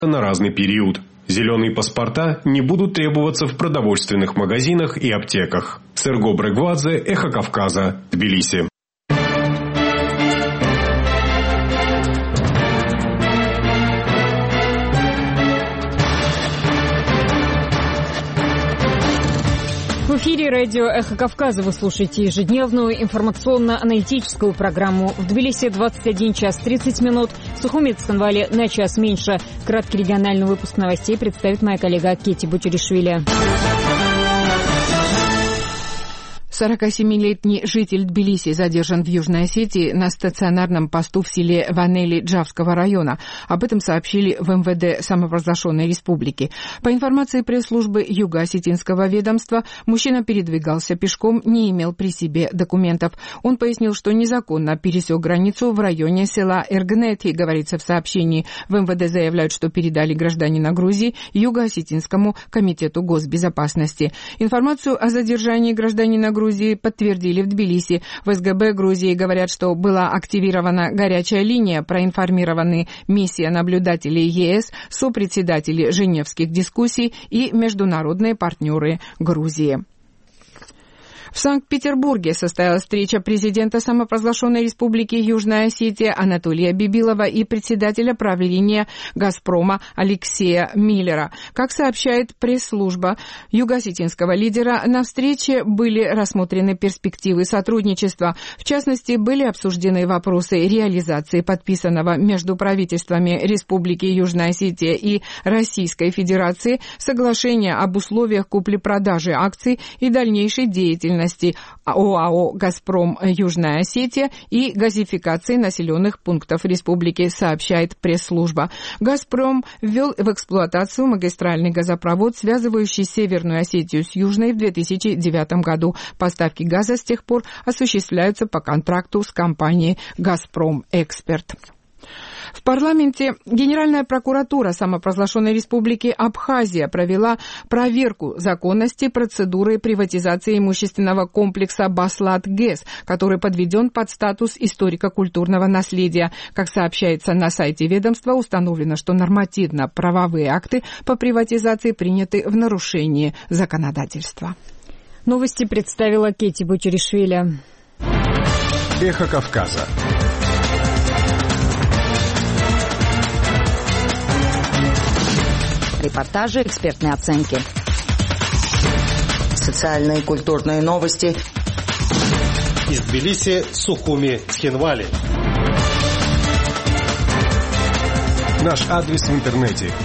на разный период. Зеленые паспорта не будут требоваться в продовольственных магазинах и аптеках. Серго Брегвадзе, Эхо Кавказа, Тбилиси. В эфире радио «Эхо Кавказа» вы слушаете ежедневную информационно-аналитическую программу. В Тбилиси 21 час 30 минут, в Сухуми и Цхинвале на час меньше. Краткий региональный выпуск новостей представит моя коллега Кетти Бутюришвили. 47-летний житель Тбилиси задержан в Южной Осетии на стационарном посту в селе Ванели Джавского района. Об этом сообщили в МВД самопровозглашенной республики. По информации пресс-службы Юго-Осетинского ведомства, мужчина передвигался пешком, не имел при себе документов. Он пояснил, что незаконно пересек границу в районе села Эргнети, говорится в сообщении. В МВД заявляют, что передали гражданина Грузии Юго-Осетинскому комитету госбезопасности. Информацию о задержании гражданина Грузии подтвердили в Тбилиси. В СГБ Грузии говорят, что была активирована горячая линия, проинформированы миссия наблюдателей ЕС, сопредседатели женевских дискуссий и международные партнеры Грузии. В Санкт-Петербурге состоялась встреча президента самопровозглашенной республики Южная Осетия Анатолия Бибилова и председателя правления «Газпрома» Алексея Миллера. Как сообщает пресс-служба юго-осетинского лидера, на встрече были рассмотрены перспективы сотрудничества. В частности, были обсуждены вопросы реализации подписанного между правительствами Республики Южная Осетия и Российской Федерации соглашения об условиях купли-продажи акций и дальнейшей деятельности ОАО «Газпром Южная Осетия» и газификации населенных пунктов республики, сообщает пресс-служба. «Газпром» ввел в эксплуатацию магистральный газопровод, связывающий Северную Осетию с Южной в 2009 году. Поставки газа с тех пор осуществляются по контракту с компанией «Газпром Эксперт». В парламенте Генеральная прокуратура самопровозглашенной республики Абхазия провела проверку законности процедуры приватизации имущественного комплекса «Баслат-ГЭС», который подведен под статус историко-культурного наследия. Как сообщается на сайте ведомства, установлено, что нормативно-правовые акты по приватизации приняты в нарушении законодательства. Новости представила Кетти Бутюришвили. Эхо Кавказа. Репортажи, экспертные оценки. Социальные и культурные новости. Из Тбилиси, Сухуми, Цхинвали. Наш адрес в интернете